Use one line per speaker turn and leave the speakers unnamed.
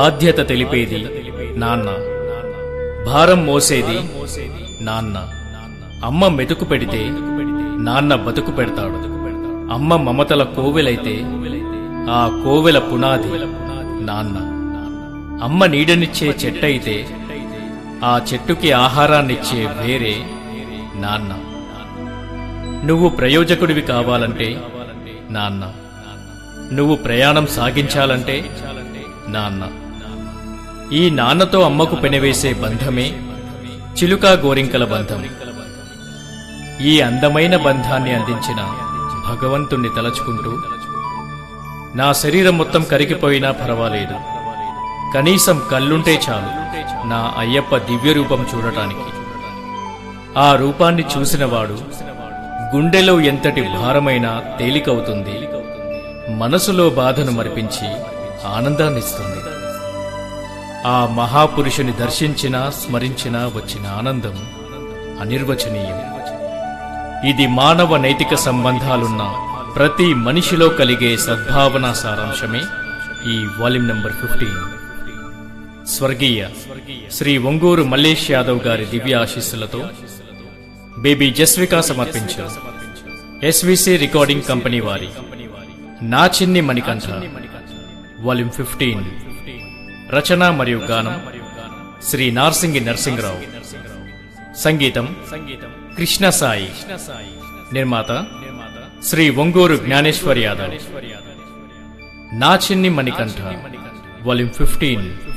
బాధ్యత తెలిపేది నాన్న, భారం మోసేది నాన్న. అమ్మ మెతుకు పెడితే నాన్న బతుకు పెడతాడు. అమ్మ మమతల కోవెలైతే ఆ కోవెల పునాది నాన్న. అమ్మ నీడనిచ్చే చెట్టయితే ఆ చెట్టుకి ఆహారాన్నిచ్చే వేరే నాన్న. నువ్వు ప్రయోజకుడివి కావాలంటే నాన్న, నువ్వు ప్రయాణం సాగించాలంటే నాన్న. ఈ నాన్నతో అమ్మకు పెనవేసే బంధమే చిలుకా గోరింకల బంధం. ఈ అందమైన బంధాన్ని అందించిన భగవంతుణ్ణి తలచుకుంటూ, నా శరీరం మొత్తం కరిగిపోయినా పర్వాలేదు, కనీసం కళ్ళుంటే చాలు నా అయ్యప్ప దివ్యరూపం చూడటానికి. ఆ రూపాన్ని చూసినవాడు గుండెలో ఎంతటి భారమైనా తేలికవుతుంది, మనసులో బాధను మరిపించి ఆనందాన్నిస్తుంది. ఆ మహాపురుషుని దర్శించినా స్మరించినా వచ్చిన ఆనందం అనిర్వచనీయం. ఇది మానవ నైతిక సంబంధాలున్న ప్రతి మనిషిలో కలిగే సద్భావన సారాంశమే ఈ వాల్యూమ్ నంబర్ 15. స్వర్గీయ శ్రీ ఒంగూరు మల్లేష్ యాదవ్ గారి దివ్య ఆశీస్సులతో బేబీ జస్విక సమర్పించారు ఎస్విసి రికార్డింగ్ కంపెనీ వారి నా చిన్ని మణికంఠ వాల్యూమ్ 15. రచన మరియు గానం శ్రీ నార్సింగి నరసింగరావు. సంగీతం కృష్ణ సాయి. నిర్మాత శ్రీ ఒంగూరు జ్ఞానేశ్వర్ యాదవ్. నా చిన్ని మణికంఠ వాల్యూమ్ 15.